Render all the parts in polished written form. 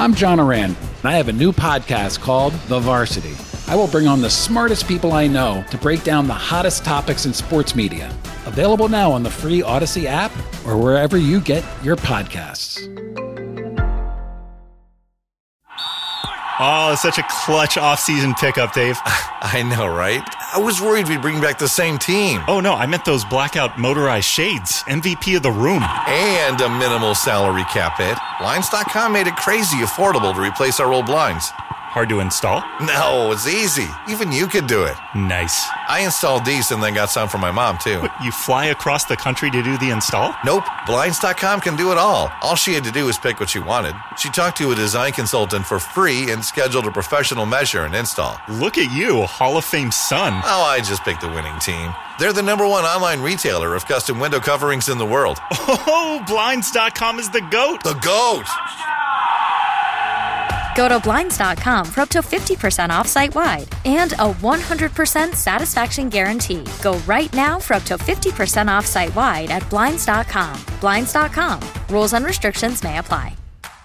I'm John Oran, and I have a new podcast called The Varsity. I will bring on the smartest people I know to break down the hottest topics in sports media. Available now on the free Odyssey app or wherever you get your podcasts. Oh, such a clutch off-season pickup, Dave. I know, right? I was worried we'd bring back the same team. Oh, no, I meant those blackout motorized shades. MVP of the room. And a minimal salary cap hit. Blinds.com made it crazy affordable to replace our old blinds. Hard to install? No, it's easy. Even you could do it. Nice. I installed these and then got some for my mom, too. What, you fly across the country to do the install? Nope. Blinds.com can do it all. All she had to do was pick what she wanted. She talked to a design consultant for free and scheduled a professional measure and install. Look at you, a Hall of Fame son. Oh, I just picked the winning team. They're the #1 online retailer of custom window coverings in the world. Oh, Blinds.com is the GOAT. The GOAT! Go to Blinds.com for up to 50% off site-wide and a 100% satisfaction guarantee. Go right now for up to 50% off site-wide at Blinds.com. Blinds.com. Rules and restrictions may apply.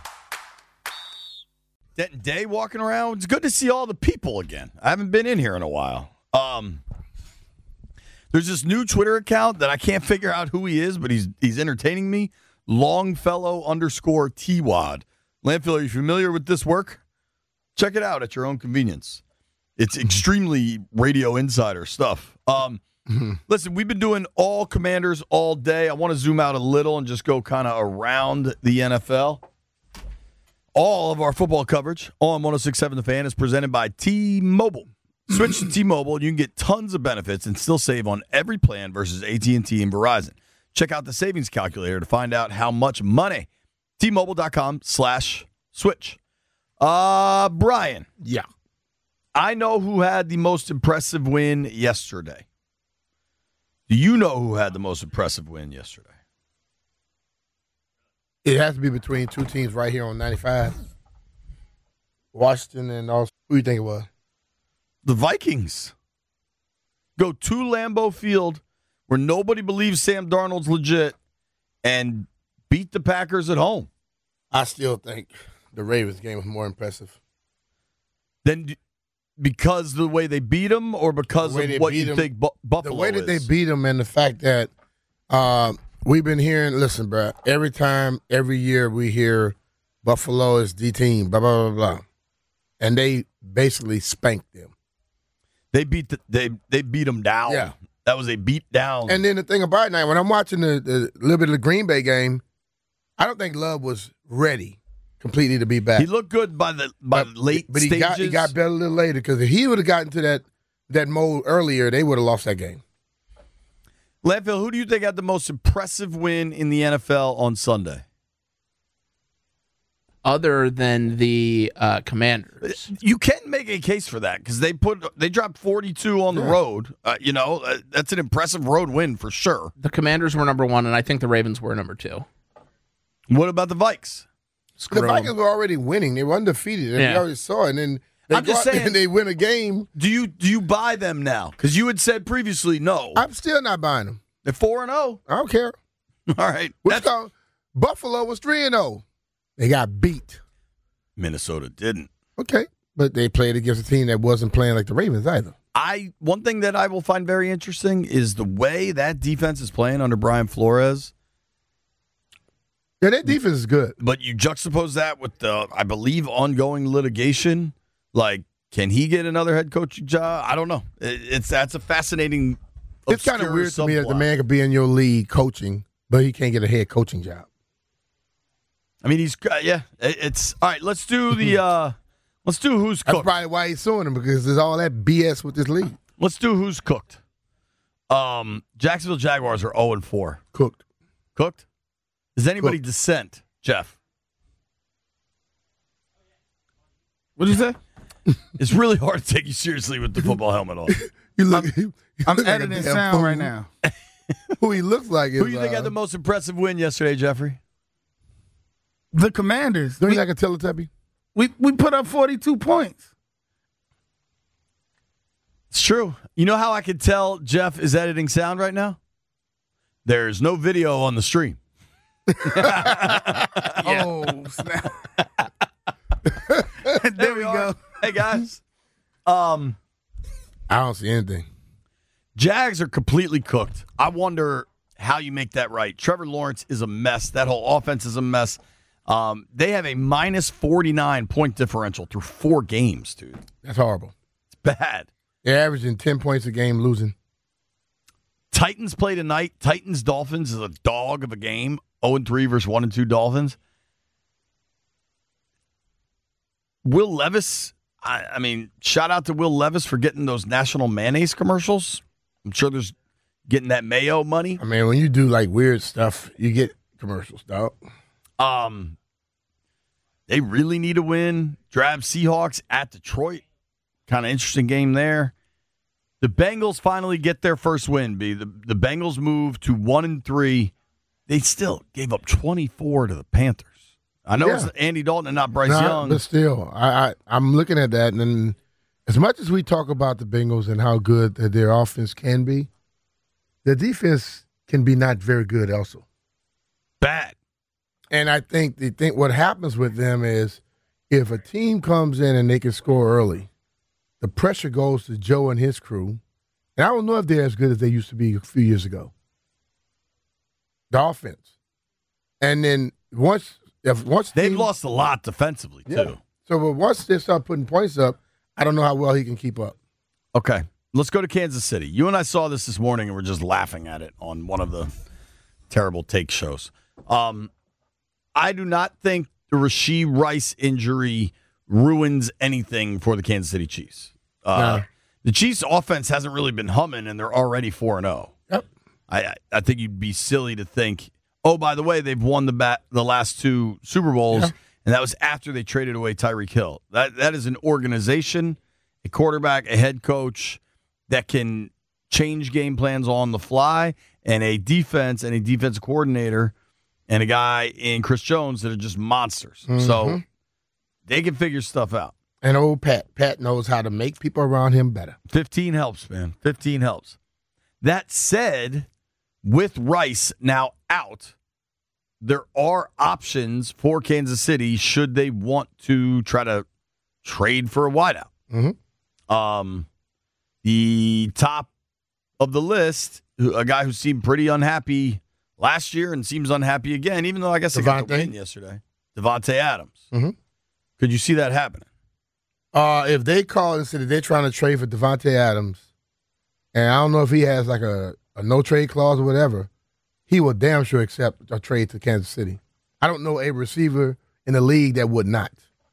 Denton Day walking around. It's good to see all the people again. I haven't been in here in a while. There's this new Twitter account that I can't figure out who he is, but he's entertaining me. Longfellow_TWAD. Landfill, are you familiar with this work? Check it out at your own convenience. It's extremely Radio Insider stuff. Listen, we've been doing all Commanders all day. I want to zoom out a little and just go kind of around the NFL. All of our football coverage on 106.7 The Fan is presented by T-Mobile. Switch to T-Mobile and you can get tons of benefits and still save on every plan versus AT&T and Verizon. Check out the savings calculator to find out how much money. T-Mobile.com/switch. Brian. Yeah. I know who had the most impressive win yesterday. Do you know who had the most impressive win yesterday? It has to be between two teams right here on 95. Washington and also, who do you think it was? The Vikings. Go to Lambeau Field where nobody believes Sam Darnold's legit and beat the Packers at home. I still think the Ravens game was more impressive. Then because of the way they beat them or because of what you think Buffalo The way that is? they beat them and the fact that we've been hearing, listen, bro, every year we hear Buffalo is the team, blah, blah, blah, blah. And they basically spanked them. They beat them down. Yeah. That was a beat down. And then the thing about it now, when I'm watching the little bit of the Green Bay game, I don't think Love was ready completely to be back. He looked good by late but stages. he got better a little later because if he would have gotten to that mode earlier, they would have lost that game. Landfill, who do you think had the most impressive win in the NFL on Sunday? Other than the Commanders. You can make a case for that because they dropped 42 on the road. That's an impressive road win for sure. The Commanders were number 1, and I think the Ravens were number 2. What about the Vikes? The Vikings were already winning. They were undefeated. And we already saw it. And then I'm just saying, they win a game. Do you buy them now? Because you had said previously no. I'm still not buying them. They're 4-0. I don't care. All right. Buffalo was 3-0. They got beat. Minnesota didn't. Okay. But they played against a team that wasn't playing like the Ravens either. One thing that I will find very interesting is the way that defense is playing under Brian Flores. Yeah, that defense is good. But you juxtapose that with the, I believe, ongoing litigation. Like, can he get another head coaching job? I don't know. That's a fascinating. It's kind of weird to me that the man could be in your league coaching, but he can't get a head coaching job. I mean, it's all right. Let's do the. Let's do who's cooked. That's probably why he's suing him because there's all that BS with this league. Let's do who's cooked. Jacksonville Jaguars are 0-4. Cooked. Does anybody dissent, Jeff? What did you say? It's really hard to take you seriously with the football helmet on. I'm editing sound right now. Who he looks like is. Who do you think had the most impressive win yesterday, Jeffrey? The Commanders. Don't you like a Teletubby? We put up 42 points. It's true. You know how I could tell Jeff is editing sound right now? There's no video on the stream. Oh, snap. are. go. Hey, guys. I don't see anything. Jags are completely cooked. I wonder how you make that right. Trevor Lawrence is a mess. That whole offense is a mess. They have a minus 49 point differential through 4 games, dude. That's horrible. It's bad. They're averaging 10 points a game, losing. Titans play tonight. Titans-Dolphins is a dog of a game. 0-3 versus 1-2 Dolphins. Will Levis, I mean, shout out to Will Levis for getting those national mayonnaise commercials. I'm sure there's getting that mayo money. I mean, when you do like weird stuff, you get commercials, dog. They really need a win. Drab Seahawks at Detroit. Kind of interesting game there. The Bengals finally get their first win, B. The Bengals move to 1-3. They still gave up 24 to the Panthers. I know it's Andy Dalton and not Bryce Young. But still, I'm looking at that, and then as much as we talk about the Bengals and how good that their offense can be, the defense can be not very good also. Bad. And I think what happens with them is if a team comes in and they can score early, the pressure goes to Joe and his crew. And I don't know if they're as good as they used to be a few years ago. The offense. And then once they've lost a lot defensively, too. Yeah. So but once they start putting points up, I don't know how well he can keep up. Okay. Let's go to Kansas City. You and I saw this morning and we're just laughing at it on one of the terrible take shows. I do not think the Rashee Rice injury ruins anything for the Kansas City Chiefs. No. The Chiefs' offense hasn't really been humming, and they're already 4-0. Yep. I think you'd be silly to think, oh, by the way, they've won the last 2 Super Bowls, and that was after they traded away Tyreek Hill. That is an organization, a quarterback, a head coach that can change game plans on the fly, and a defense and a defense coordinator and a guy in Chris Jones that are just monsters. Mm-hmm. So they can figure stuff out. And old Pat knows how to make people around him better. 15 helps, man. 15 helps. That said, with Rice now out, there are options for Kansas City should they want to try to trade for a wideout. Mm-hmm. The top of the list, a guy who seemed pretty unhappy last year and seems unhappy again, even though I guess they got the win yesterday. Devontae Adams. Mm-hmm. Could you see that happening? If they call and say that they're trying to trade for Devontae Adams, and I don't know if he has like a no-trade clause or whatever, he will damn sure accept a trade to Kansas City. I don't know a receiver in the league that would not.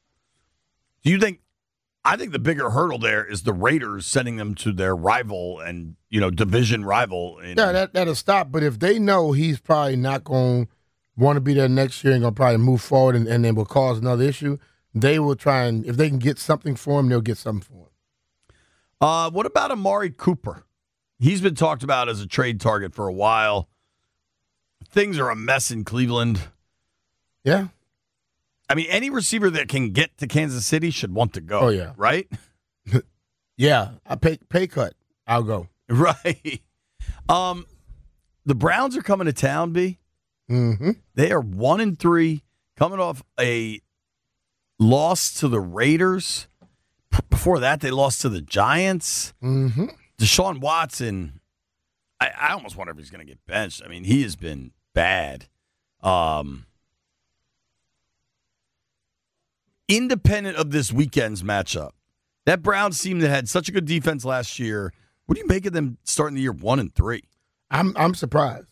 Do you think – I think the bigger hurdle there is the Raiders sending them to their rival and, division rival. Yeah, that'll stop. But if they know he's probably not going to want to be there next year and going to probably move forward and then will cause another issue, they will try and – if they can get something for him, they'll get something for him. What about Amari Cooper? He's been talked about as a trade target for a while. Things are a mess in Cleveland. Yeah. I mean, any receiver that can get to Kansas City should want to go. Oh, yeah. Right? Yeah. I pay cut. I'll go. Right. The Browns are coming to town, B. Mm-hmm. They are 1-3, coming off a loss to the Raiders. Before that, they lost to the Giants. Mm-hmm. Deshaun Watson, I almost wonder if he's going to get benched. I mean, he has been bad. Independent of this weekend's matchup, that Browns team that had such a good defense last year, what do you make of them starting the year 1-3? I'm surprised.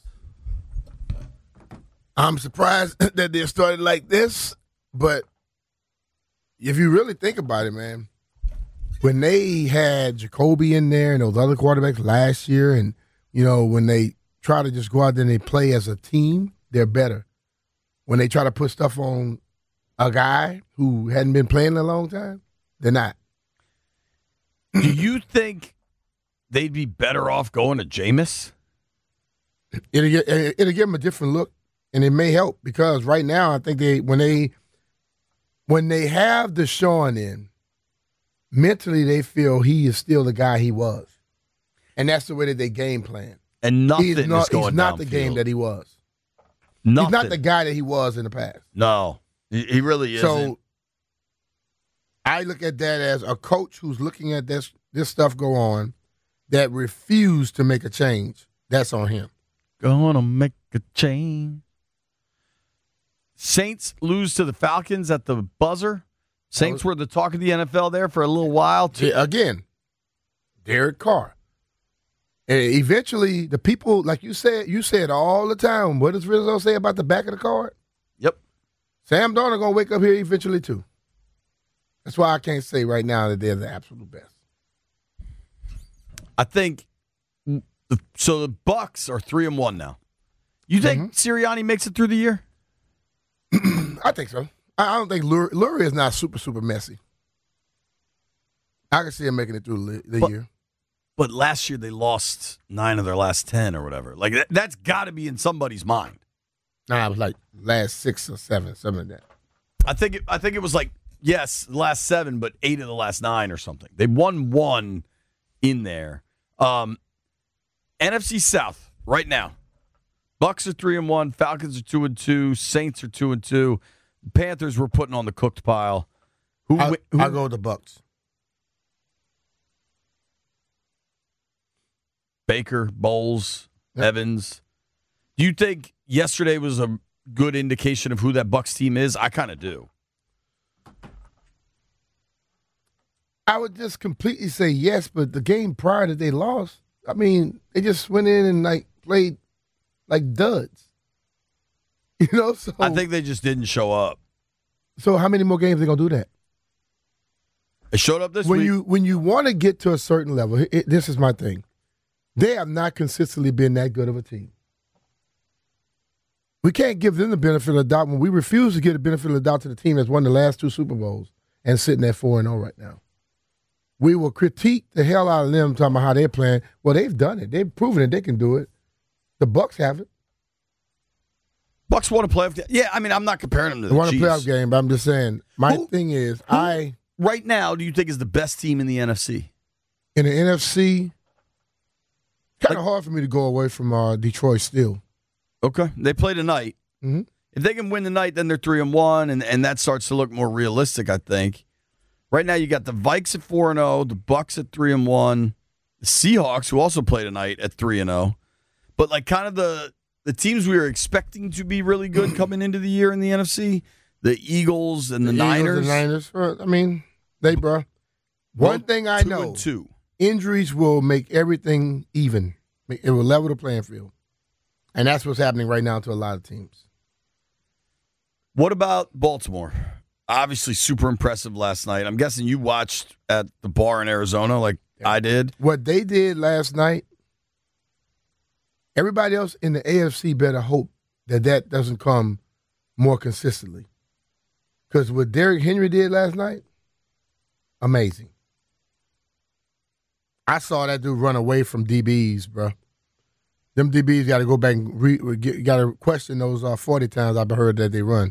I'm surprised that they started like this, but if you really think about it, man, when they had Jacoby in there and those other quarterbacks last year, and when they try to just go out there and they play as a team, they're better. When they try to put stuff on a guy who hadn't been playing in a long time, they're not. Do you think they'd be better off going to Jameis? It'll give them a different look, and it may help because right now I think when they have Deshaun in, mentally they feel he is still the guy he was, and that's the way that they game plan. And nothing is going He's not the downfield. game that he was. Nothing. He's not the guy that he was in the past. No, he really isn't. So I look at that as a coach who's looking at this stuff go on that refused to make a change. That's on him. Gonna make a change. Saints lose to the Falcons at the buzzer. Saints were the talk of the NFL there for a little while. Again, Derek Carr. And eventually, the people, like you said all the time, what does Rizzo say about the back of the card? Yep. Sam Darnold going to wake up here eventually, too. That's why I can't say right now that they're the absolute best. I think so. The Bucs are 3-1 now. You think Sirianni makes it through the year? I think so. I don't think Lurie is not super messy. I can see him making it through the year. But last year they lost 9 of their last 10 or whatever. Like that's got to be in somebody's mind. Nah, it was like last 6 or 7, something like that. I think it was like yes, the last 7, but 8 of the last 9 or something. They won 1 in there. NFC South right now. Bucs are 3-1, Falcons are 2-2, Saints are 2-2. Panthers were putting on the cooked pile. I go with the Bucs. Baker, Bowles, Evans. Do you think yesterday was a good indication of who that Bucs team is? I kind of do. I would just completely say yes, but the game prior that they lost, I mean, they just went in and like played like duds. You know, so I think they just didn't show up. So how many more games are they gonna do that? They showed up this week. When you want to get to a certain level, this is my thing. They have not consistently been that good of a team. We can't give them the benefit of the doubt when we refuse to give the benefit of the doubt to the team that's won the last 2 Super Bowls and sitting at 4-0 right now. We will critique the hell out of them talking about how they're playing. Well, they've done it. They've proven that they can do it. The Bucs haven't. Bucs won a playoff game. Yeah, I mean, I'm not comparing them to the They won a Chiefs. playoff game, but I'm just saying, my thing is, right now, do you think is the best team in the NFC? In the NFC, kind of hard for me to go away from Detroit still. Okay. They play tonight. Mm-hmm. If they can win tonight, then they're 3-1, and that starts to look more realistic, I think. Right now, you got the Vikes at 4-0, the Bucs at 3-1, the Seahawks, who also play tonight, at 3-0. But like kind of the teams we were expecting to be really good coming into the year in the NFC, the Eagles and the Niners. I mean, bro. One thing I know, 2-2. Injuries will make everything even. It will level the playing field. And that's what's happening right now to a lot of teams. What about Baltimore? Obviously super impressive last night. I'm guessing you watched at the bar in Arizona like I did. What they did last night, everybody else in the AFC better hope that doesn't come more consistently. Because what Derrick Henry did last night, amazing. I saw that dude run away from DBs, bro. Them DBs got to go back and got to question those 40 times I've heard that they run.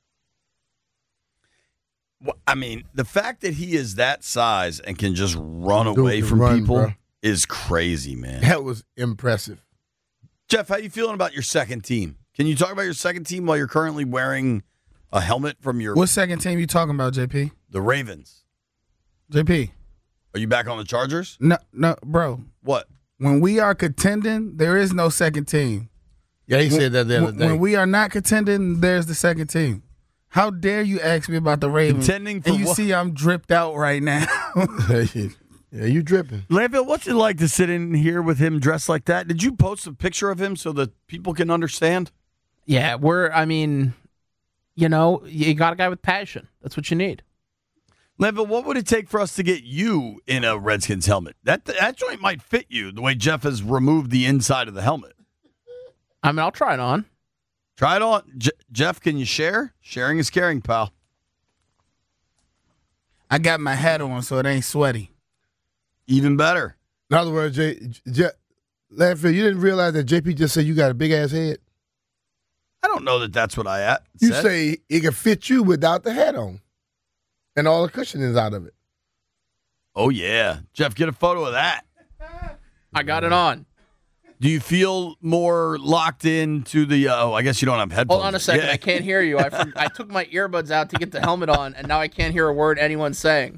Well, I mean, the fact that he is that size and can just run away from people bro. Is crazy, man. That was impressive. Jeff, how you feeling about your second team? Can you talk about your second team while you're currently wearing a helmet from your... What second team you talking about, JP? The Ravens. JP. Are you back on the Chargers? No, bro. What? When we are contending, there is no second team. Yeah, he said that the other day. When we are not contending, there's the second team. How dare you ask me about the Ravens? Contending for and you what? see I'm dripped out right now. Yeah, you dripping. Landfill, what's it like to sit in here with him dressed like that? Did you post a picture of him so that people can understand? Yeah, you got a guy with passion. That's what you need. Landfill, what would it take for us to get you in a Redskins helmet? That joint might fit you the way Jeff has removed the inside of the helmet. I mean, I'll try it on. Try it on. Jeff, can you share? Sharing is caring, pal. I got my hat on so it ain't sweaty. Even better. In other words, Landfill, you didn't realize that JP just said you got a big-ass head? I don't know that that's what I said. You say it can fit you without the hat on. And all the cushioning's out of it. Oh, yeah. Jeff, get a photo of that. I got it on. Do you feel more locked into the? I guess you don't have headphones. Hold on a second. Yeah. I can't hear you. I took my earbuds out to get the helmet on, and now I can't hear a word anyone's saying.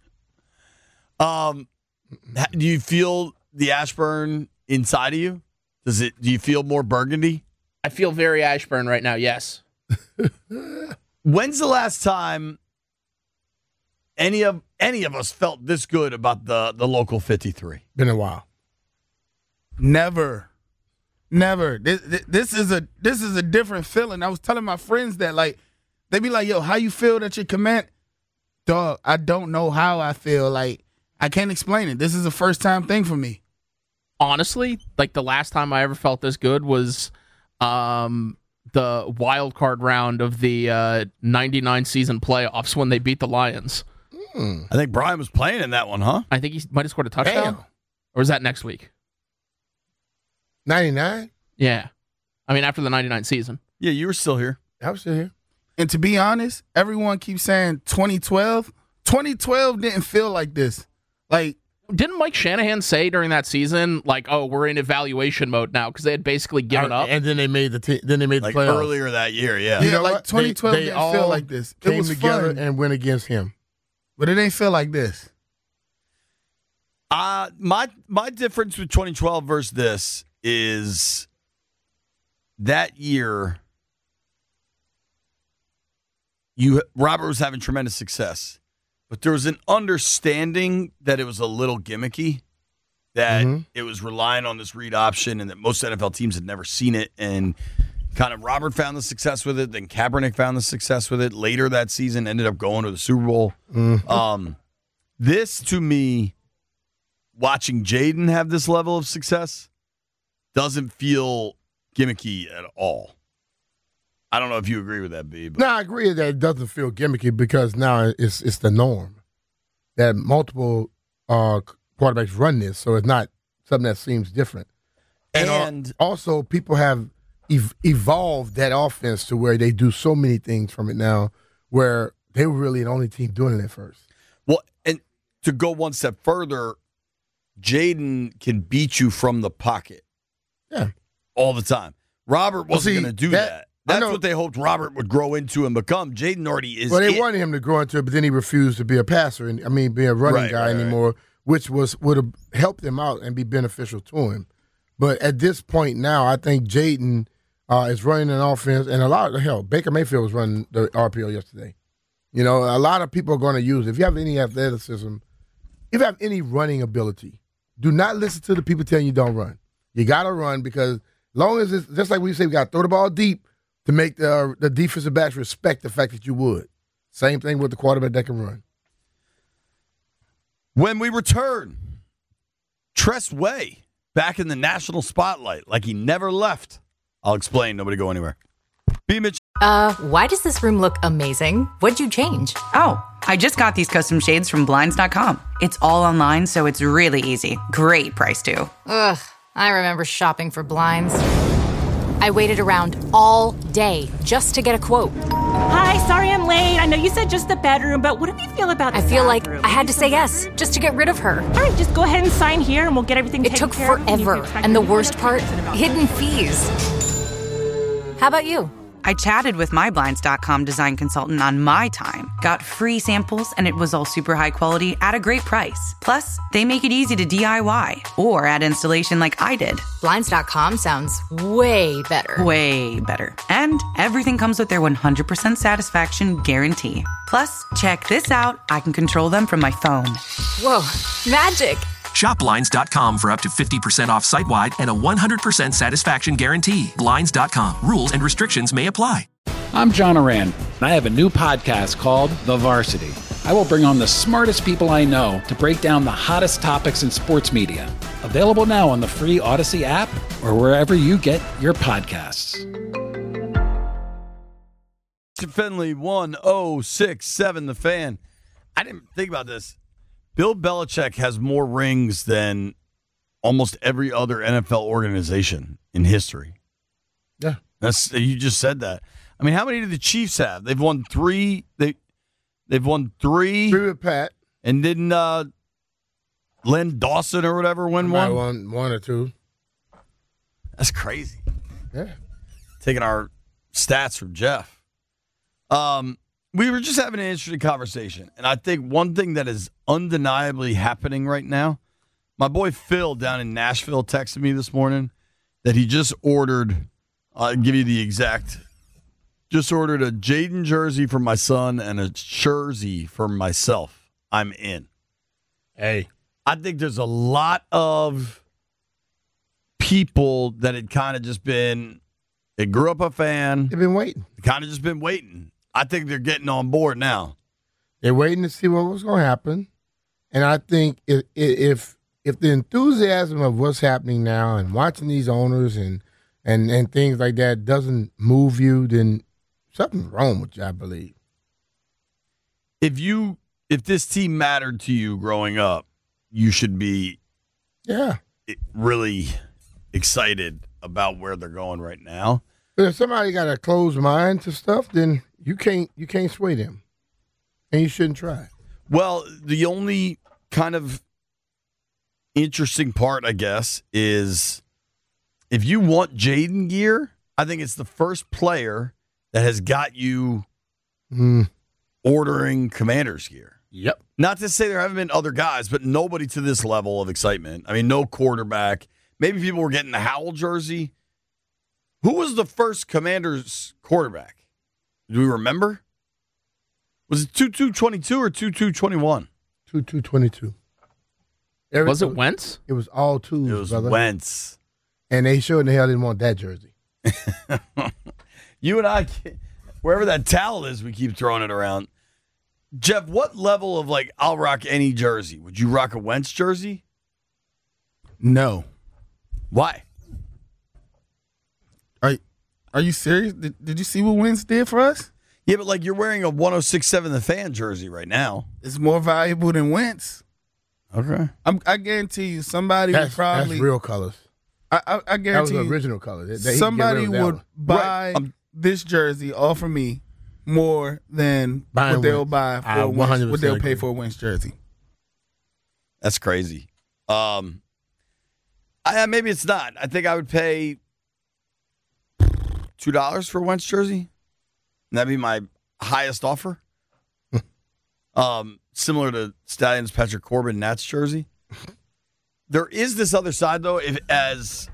Do you feel the Ashburn inside of you? Do you feel more burgundy? I feel very Ashburn right now. Yes. When's the last time any of us felt this good about the local 53? Been a while. Never. This is a different feeling. I was telling my friends that, like, they be like, yo, how you feel that your command? Dog, I don't know how I feel. Like, I can't explain it. This is a first time thing for me. Honestly, like the last time I ever felt this good was the wild card round of the 99 season playoffs when they beat the Lions. I think Brian was playing in that one, huh? I think he might have scored a touchdown. Damn. Or was that next week? 99? Yeah. I mean, after the 99 season. Yeah, you were still here. I was still here. And to be honest, everyone keeps saying 2012. 2012 didn't feel like this. Like, Didn't Mike Shanahan say during that season, like, "Oh, we're in evaluation mode now," because they had basically given up? And then they made the Like playoffs. earlier that year, yeah. Yeah, You know like what? 2012 they didn't all feel like this. It Came was together fun. and went against him. But it ain't feel like this. My difference with 2012 versus this is that year Robert was having tremendous success, but there was an understanding that it was a little gimmicky, that it was relying on this read option, and that most NFL teams had never seen it. And kind of Robert found the success with it, then Kaepernick found the success with it. Later that season, ended up going to the Super Bowl. This, to me, watching Jaden have this level of success doesn't feel gimmicky at all. I don't know if you agree with that, B. But. No, I agree that it doesn't feel gimmicky because now it's the norm that multiple quarterbacks run this, so it's not something that seems different. And also, people have evolved that offense to where they do so many things from it now, where they were really the only team doing it at first. Well, and to go one step further, Jaden can beat you from the pocket. Yeah. All the time. Robert wasn't going to do that. That's know, what they hoped Robert would grow into and become. Jaden already is. Well, they wanted him to grow into it, but then he refused to be a passer, and be a running guy anymore, which would have helped him out and be beneficial to him. But at this point now, I think Jaden is running an offense, and Baker Mayfield was running the RPO yesterday. You know, a lot of people are going to use it. If you have any athleticism, if you have any running ability, do not listen to the people telling you don't run. You got to run because long as it's just like we say, we got to throw the ball deep to make the defensive backs respect the fact that you would. Same thing with the quarterback that can run. When we return, Tress Way back in the national spotlight like he never left. I'll explain. Nobody go anywhere. B. Mitch. Why does this room look amazing? What'd you change? Oh, I just got these custom shades from Blinds.com. It's all online, so it's really easy. Great price, too. Ugh, I remember shopping for blinds. I waited around all day just to get a quote. Hi, sorry I'm late. I know you said just the bedroom, but what do you feel about the I feel bathroom? like I had to say yes just to get rid of her. All right, just go ahead and sign here and we'll get everything It taken took care of. forever, and the worst part, hidden fees. How about you? I chatted with my Blinds.com design consultant on my time, got free samples, and it was all super high quality at a great price. Plus, they make it easy to DIY or add installation like I did. Blinds.com sounds way better. Way better. And everything comes with their 100% satisfaction guarantee. Plus, check this out. I can control them from my phone. Whoa, magic. Shop Blinds.com for up to 50% off site-wide and a 100% satisfaction guarantee. Blinds.com. Rules and restrictions may apply. I'm John Oran, and I have a new podcast called The Varsity. I will bring on the smartest people I know to break down the hottest topics in sports media. Available now on the free Odyssey app or wherever you get your podcasts. Finley 1067 The Fan. I didn't think about this. Bill Belichick has more rings than almost every other NFL organization in history. Yeah. You just said that. I mean, how many do the Chiefs have? They've won 3. They've won 3. 3 with Pat. And didn't Len Dawson or whatever win one? One or two. That's crazy. Yeah. Taking our stats from Jeff. We were just having an interesting conversation, and I think one thing that is undeniably happening right now, my boy Phil down in Nashville texted me this morning that he just ordered, I'll give you the exact, just ordered a Jaden jersey for my son and a jersey for myself. I'm in. Hey. I think there's a lot of people that had kind of just been, they grew up a fan. They've been waiting. Kind of just been waiting. I think they're getting on board now. They're waiting to see what was going to happen. And I think if the enthusiasm of what's happening now and watching these owners and things like that doesn't move you, then something's wrong with you, I believe. If this team mattered to you growing up, you should be really excited about where they're going right now. But if somebody got a closed mind to stuff, then you can't sway them. And you shouldn't try. Well, the only kind of interesting part, I guess, is if you want Jaden gear, I think it's the first player that has got you ordering Commanders gear. Yep. Not to say there haven't been other guys, but nobody to this level of excitement. I mean, no quarterback. Maybe people were getting the Howell jersey. Who was the first Commanders quarterback? Do we remember? Was it 2222 or 2221? 2222. Was it Wentz? It was all twos, It was brother. Wentz. And they sure in the hell didn't want that jersey. You and I, wherever that towel is, we keep throwing it around. Jeff, what level of, like, I'll rock any jersey? Would you rock a Wentz jersey? No. Why? Are you serious? Did you see what Wentz did for us? Yeah, but, like, you're wearing a 106.7 The Fan jersey right now. It's more valuable than Wentz. Okay. I guarantee you somebody would probably... That's real colors. I That guarantee was you the original colors. somebody would buy this jersey off of me more than what they'll buy for a Wentz, what they'll pay for a Wentz jersey. That's crazy. Maybe it's not. I think I would pay $2 for a Wentz jersey. And that'd be my highest offer. Similar to Stallions Patrick Corbin Nats jersey. There is this other side, though. As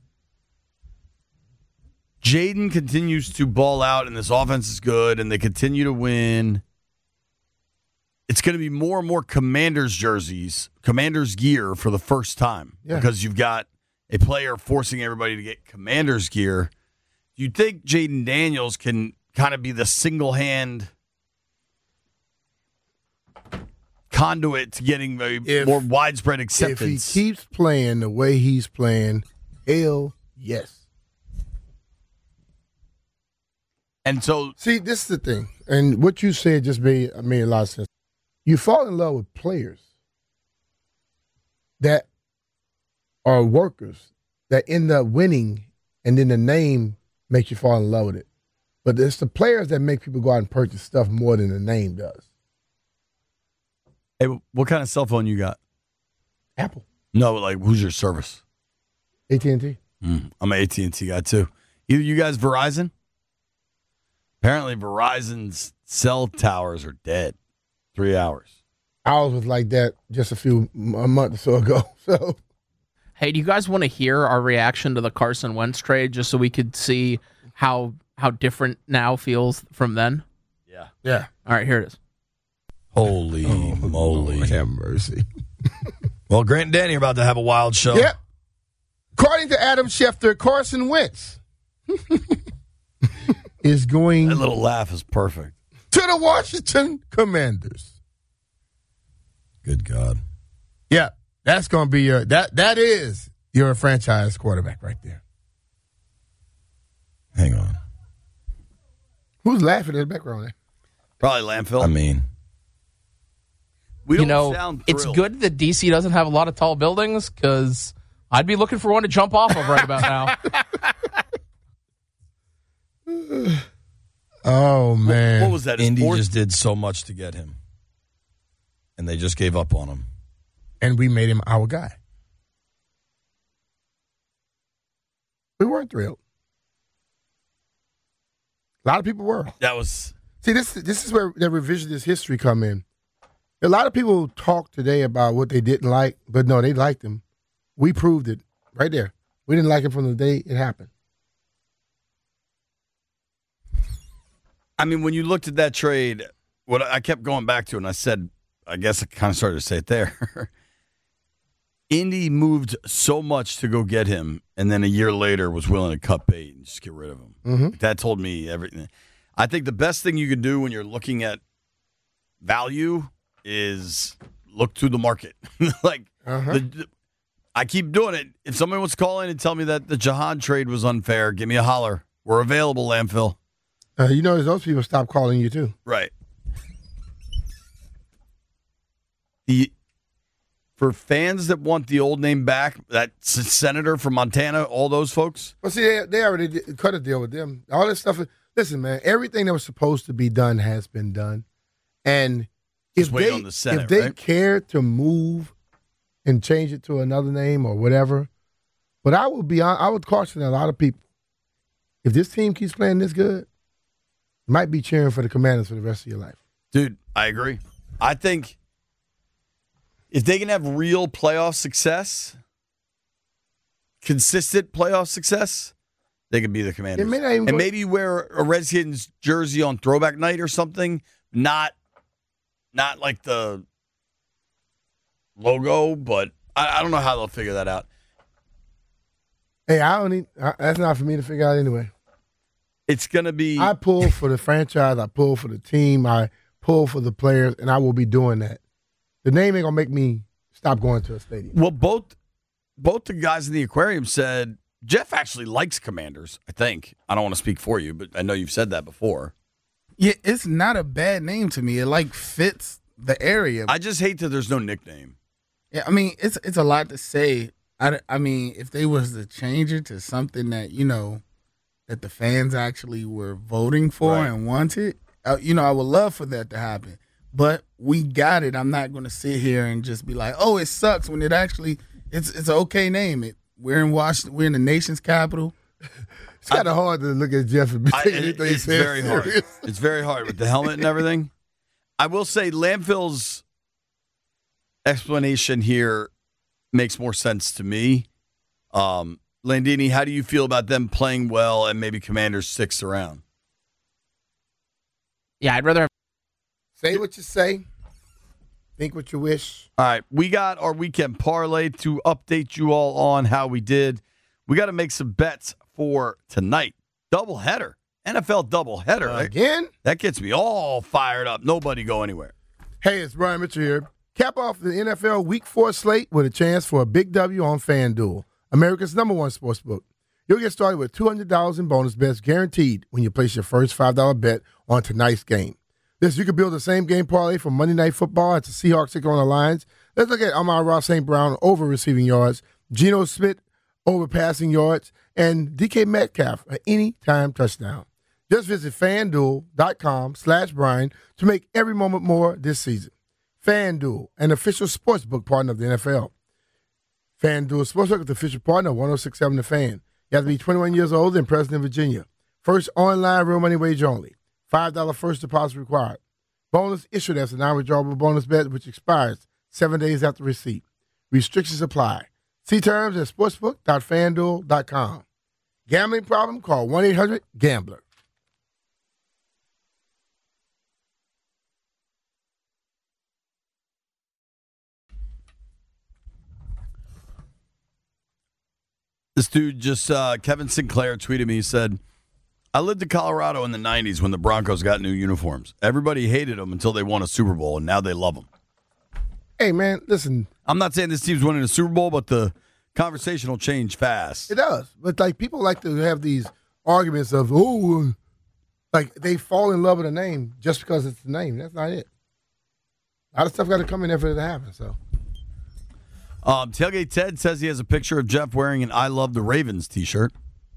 Jaden continues to ball out and this offense is good and they continue to win, it's going to be more and more Commanders jerseys, Commanders gear for the first time. Yeah. Because you've got a player forcing everybody to get Commanders gear. Do you think Jaden Daniels can kind of be the single-hand conduit to getting more widespread acceptance? If he keeps playing the way he's playing, hell yes. And so, see, this is the thing, and what you said just made a lot of sense. You fall in love with players that are workers that end up winning, and then the name makes you fall in love with it. But it's the players that make people go out and purchase stuff more than the name does. hey, what kind of cell phone you got? Apple. No, like, who's your service? AT&T. I'm an AT&T guy, too. Either you guys Verizon? Apparently, Verizon's cell towers are dead. 3 hours. Ours was like that just a month or so ago. So, hey, do you guys want to hear our reaction to the Carson Wentz trade, just so we could see how different now feels from then? Yeah. Yeah. All right, here it is. Holy moly! Lord have mercy. Well, Grant and Danny are about to have a wild show. Yep. According to Adam Schefter, Carson Wentz is going. That little laugh is perfect. To the Washington Commanders. Good God. Yeah, that's going to be your that is your franchise quarterback right there. Hang on. Who's laughing in the background there? Probably Landfill. I mean, we don't sound thrilled. It's good that DC doesn't have a lot of tall buildings, because I'd be looking for one to jump off of right about now. Oh, man. What was that? Indy just did so much to get him, and they just gave up on him. And we made him our guy. weren't thrilled. A lot of people were. See, this is where the revisionist history come in. A lot of people talk today about what they didn't like, but no, they liked him. We proved it right there. We didn't like him from the day it happened. I mean, when you looked at that trade, what I kept going back to, and I said, I guess I kind of started to say it there. Indy moved so much to go get him, and then a year later was willing to cut bait and just get rid of him. Mm-hmm. That told me everything. I think the best thing you can do when you're looking at value is look to the market. I keep doing it. If somebody wants to call in and tell me that the Jahan trade was unfair, give me a holler. We're available, Landfill. You notice those people stop calling you too. Right. For fans that want the old name back, that senator from Montana, all those folks. Well, see, they already cut a deal with them. All this stuff. Listen, man, everything that was supposed to be done has been done. And if they care to move and change it to another name or whatever, but I would caution a lot of people. If this team keeps playing this good, you might be cheering for the Commanders for the rest of your life. Dude, I agree. I think if they can have real playoff success, consistent playoff success, they could be the Commanders. And maybe wear a Redskins jersey on throwback night or something, not like the logo, but I don't know how they'll figure that out. Hey, that's not for me to figure out anyway. It's going to be... I pull for the franchise. I pull for the team. I pull for the players, and I will be doing that. The name ain't going to make me stop going to a stadium. Well, both the guys in the aquarium said Jeff actually likes Commanders, I think. I don't want to speak for you, but I know you've said that before. Yeah, it's not a bad name to me. It, fits the area. I just hate that there's no nickname. Yeah, I mean, it's a lot to say. I mean, if they was to change it to something that, that the fans actually were voting for and wanted, I would love for that to happen. But we got it. I'm not going to sit here and just be like, oh, it sucks when it actually it's an okay name. We're in Washington. We're in the nation's capital. It's kind of hard to look at Jeff and take anything he says very hard. It's very hard with the helmet and everything. I will say Landfill's explanation here makes more sense to me. Landini, how do you feel about them playing well and maybe Commanders sticks around? Yeah, I'd rather have... Say what you say. Think what you wish. All right, we got our weekend parlay to update you all on how we did. We got to make some bets for tonight. Doubleheader. NFL doubleheader. Again? That gets me all fired up. Nobody go anywhere. Hey, it's Brian Mitchell here. Cap off the NFL Week 4 slate with a chance for a big W on FanDuel, America's #1 sportsbook. You'll get started with $200 in bonus bets guaranteed when you place your first $5 bet on tonight's game. You can build the same game parlay for Monday Night Football as the Seahawks take on the Lions. Let's look at Amon-Ra St. Brown over receiving yards, Geno Smith over passing yards, and DK Metcalf an anytime touchdown. Just visit FanDuel.com/Brian to make every moment more this season. FanDuel, an official sportsbook partner of the NFL. FanDuel Sportsbook is the official partner of 106.7 The Fan. You have to be 21 years old and present in Virginia. First online real money wage only. $5 first deposit required. Bonus issued as a non-withdrawable bonus bet which expires 7 days after receipt. Restrictions apply. See terms at sportsbook.fanduel.com. Gambling problem? Call 1-800-GAMBLER. This dude just, Kevin Sinclair tweeted me, he said, I lived in Colorado in the 90s when the Broncos got new uniforms. Everybody hated them until they won a Super Bowl, and now they love them. Hey, man, listen. I'm not saying this team's winning a Super Bowl, but the conversation will change fast. It does. But, people like to have these arguments of, they fall in love with a name just because it's the name. That's not it. A lot of stuff got to come in there for it to happen, so. Tailgate Ted says he has a picture of Jeff wearing an I Love the Ravens t-shirt.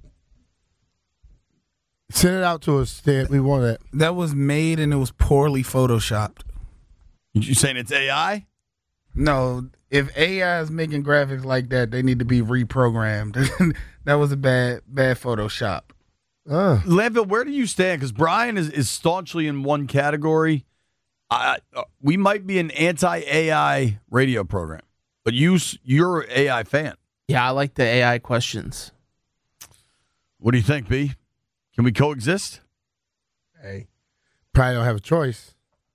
Send it out to us, Ted. We want that. That was made and it was poorly photoshopped. You saying it's AI? No, if AI is making graphics like that, they need to be reprogrammed. That was a bad Photoshop. Landfill, where do you stand? Because Brian is staunchly in one category. We might be an anti-AI radio program, but you're an AI fan. Yeah, I like the AI questions. What do you think, B? Can we coexist? Hey, probably don't have a choice.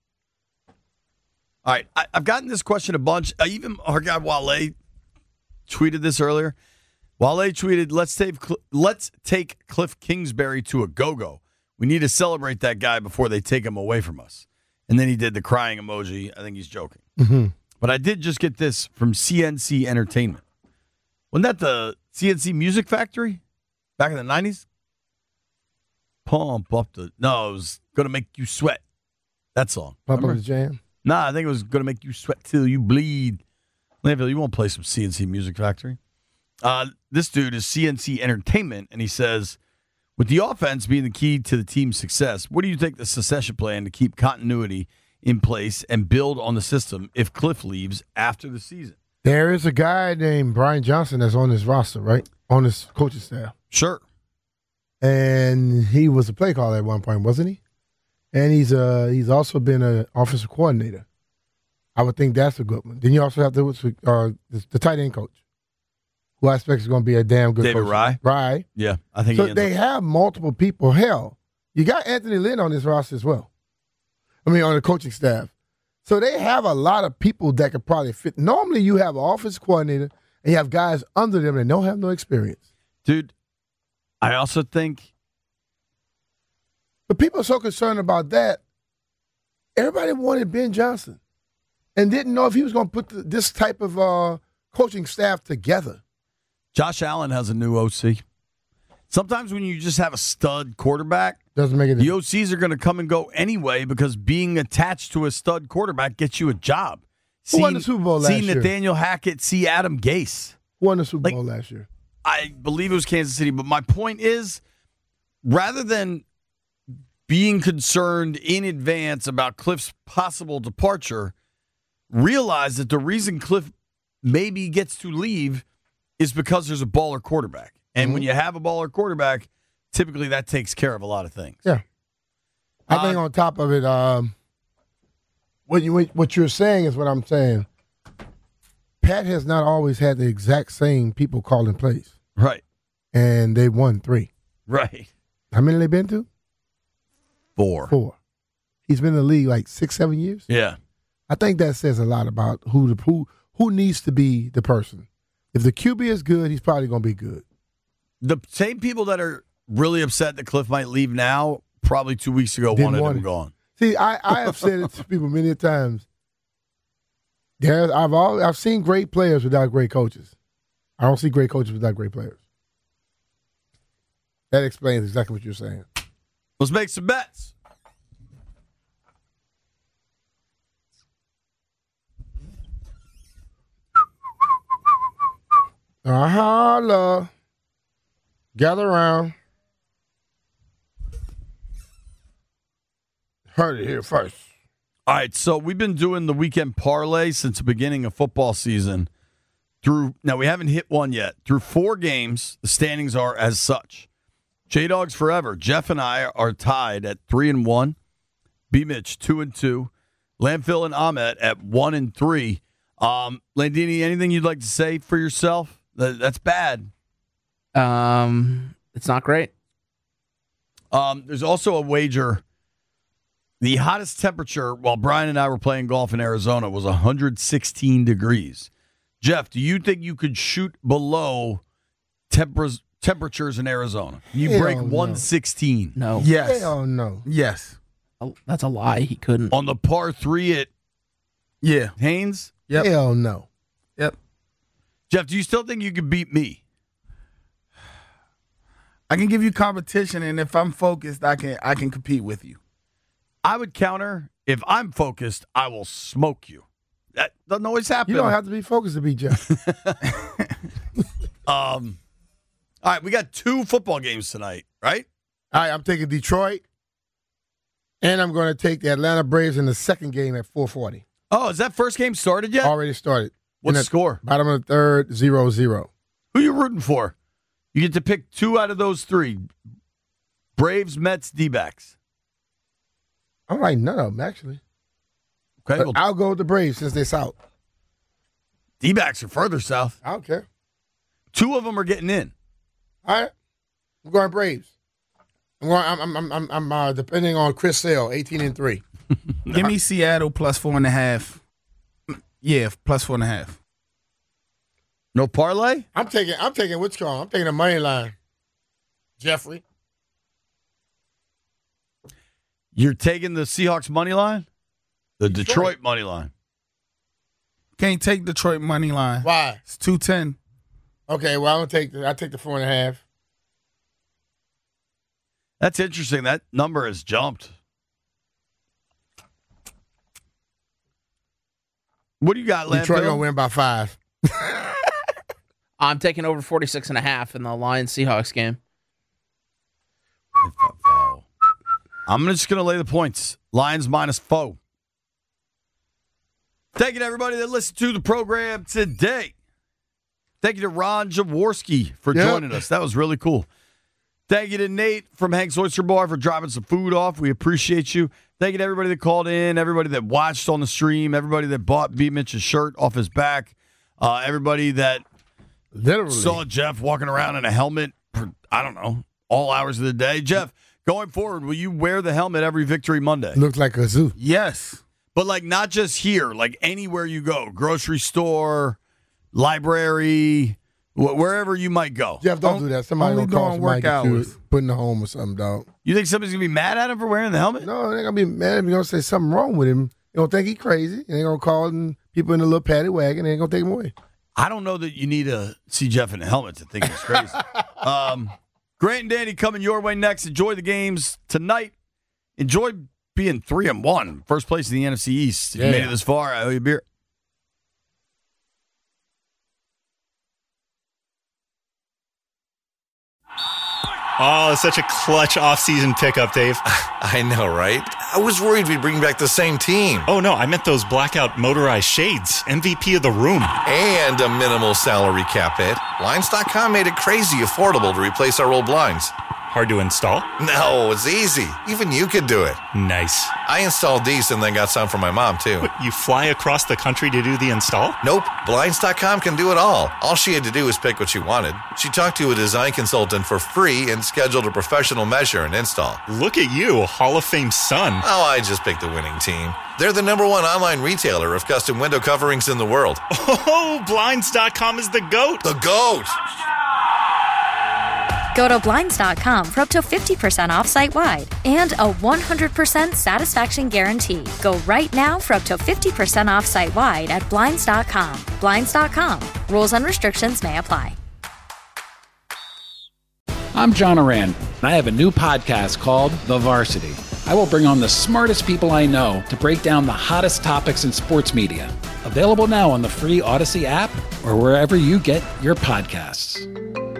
All right, I've gotten this question a bunch. Even our guy Wale tweeted this earlier. Wale tweeted, let's take Cliff Kingsbury to a go-go. We need to celebrate that guy before they take him away from us. And then he did the crying emoji. I think he's joking. Mm-hmm. But I did just get this from CNC Entertainment. Wasn't that the CNC Music Factory back in the 90s? Pump up the... No, it was Gonna Make You Sweat. That song. Pump Up the Jam? Nah, I think it was Gonna Make You Sweat Till You Bleed. Landfill, you won't play some CNC Music Factory. This dude is CNC Entertainment, and he says, with the offense being the key to the team's success, what do you think the succession plan to keep continuity in place and build on the system if Cliff leaves after the season? There is a guy named Brian Johnson that's on this roster, right? On this coaching staff. Sure. And he was a play caller at one point, wasn't he? And he's also been an offensive coordinator. I would think that's a good one. Then you also have the tight end coach, who I expect is going to be a damn good David coach. Rye? Rye. Yeah, I think so. They have multiple people. Hell, you got Anthony Lynn on this roster as well. I mean, on the coaching staff. So they have a lot of people that could probably fit. Normally, you have an offensive coordinator and you have guys under them that don't have no experience. Dude, I also think. But people are so concerned about that. Everybody wanted Ben Johnson and didn't know if he was going to put this type of coaching staff together. Josh Allen has a new OC. Sometimes when you just have a stud quarterback, doesn't make it. The OCs are going to come and go anyway because being attached to a stud quarterback gets you a job. Who won the Super Bowl last year? See Nathaniel Hackett, see Adam Gase. Who won the Super Bowl last year? I believe it was Kansas City. But my point is, rather than being concerned in advance about Cliff's possible departure, realize that the reason Cliff maybe gets to leave is because there's a baller quarterback. And when you have a baller quarterback, typically that takes care of a lot of things. Yeah. I think on top of it, what you're saying is what I'm saying. Pat has not always had the exact same people calling plays. Right. And they won 3. Right. How many they been to? 4. He's been in the league like 6-7 years. Yeah. I think that says a lot about who needs to be the person. If the QB is good, he's probably going to be good. The same people that are really upset that Cliff might leave now, probably 2 weeks ago, wanted him gone. See, I have said it to people many times. I've seen great players without great coaches. I don't see great coaches without great players. That explains exactly what you're saying. Let's make some bets. Holla. Gather around. Heard it here first. All right, so we've been doing the weekend parlay since the beginning of football season. Now, we haven't hit one yet. Through 4 games, the standings are as such. J-Dogs forever. Jeff and I are tied at 3-1. B-Mitch, 2-2. Landfill and Ahmet at 1-3. Landini, anything you'd like to say for yourself? That's bad. It's not great. There's also a wager. The hottest temperature while Brian and I were playing golf in Arizona was 116 degrees. Jeff, do you think you could shoot below temperatures in Arizona? You break 116. No. Yes. Hell no. Yes. That's a lie. He couldn't. On the par 3 at Haynes? Yep. Hell no. Yep. Jeff, do you still think you could beat me? I can give you competition, and if I'm focused, I can compete with you. I would counter. If I'm focused, I will smoke you. That doesn't always happen. You don't have to be focused to beat Jeff. All right, we got 2 football games tonight, right? All right, I'm taking Detroit, and I'm going to take the Atlanta Braves in the second game at 4:40. Oh, is that first game started yet? Already started. What's the score? Bottom of the third, 0-0. Who you rooting for? You get to pick 2 out of those 3. Braves, Mets, D-backs. I don't like none of them, actually. Okay, But I'll go with the Braves since they're south. D-backs are further south. I don't care. 2 of them are getting in. All right. I'm going Braves. I'm depending on Chris Sale, 18-3. Give me Seattle plus 4.5. Yeah, plus 4.5. No parlay? I'm taking what's called. I'm taking the money line. Jeffrey. You're taking the Seahawks money line? The Detroit money line. Can't take Detroit money line. Why? It's 210. Okay, well, I'll take the 4.5. That's interesting. That number has jumped. What do you got, Landfill? Detroit going to win by 5. I'm taking over 46.5 in the Lions-Seahawks game. I'm just going to lay the points. Lions -4. Thank you to everybody that listened to the program today. Thank you to Ron Jaworski for joining us. That was really cool. Thank you to Nate from Hank's Oyster Bar for dropping some food off. We appreciate you. Thank you to everybody that called in, everybody that watched on the stream, everybody that bought B. Mitch's shirt off his back, everybody that saw Jeff walking around in a helmet for, I don't know, all hours of the day. Jeff, going forward, will you wear the helmet every Victory Monday? Looks like a zoo. Yes. But, like, not just here, like anywhere you go, grocery store, library, wherever you might go. Jeff, don't do that. Somebody only going to call doing somebody work get you hours. put in the home or something, dog. You think somebody's going to be mad at him for wearing the helmet? No, they're going to be mad if you're going to say something wrong with him. They don't think he's crazy. And they're going to call people in the little paddy wagon and they're going to take him away. I don't know that you need to see Jeff in a helmet to think he's crazy. Grant and Danny coming your way next. Enjoy the games tonight. Enjoy being 3-1. First place in the NFC East. If you made it this far, I owe you a beer. Oh, such a clutch off-season pickup, Dave. I know, right? I was worried we'd bring back the same team. Oh, no, I meant those blackout motorized shades. MVP of the room. And a minimal salary cap hit. Blinds.com made it crazy affordable to replace our old blinds. Hard to install? No, it's easy. Even you could do it. Nice. I installed these and then got some for my mom, too. What, you fly across the country to do the install? Nope. Blinds.com can do it all. All she had to do was pick what she wanted. She talked to a design consultant for free and scheduled a professional measure and install. Look at you, Hall of Fame son. Oh, I just picked the winning team. They're the #1 online retailer of custom window coverings in the world. Oh, Blinds.com is the GOAT. The GOAT! Go to Blinds.com for up to 50% off site-wide and a 100% satisfaction guarantee. Go right now for up to 50% off site-wide at Blinds.com. Blinds.com. Rules and restrictions may apply. I'm John Oran, and I have a new podcast called The Varsity. I will bring on the smartest people I know to break down the hottest topics in sports media. Available now on the free Odyssey app or wherever you get your podcasts.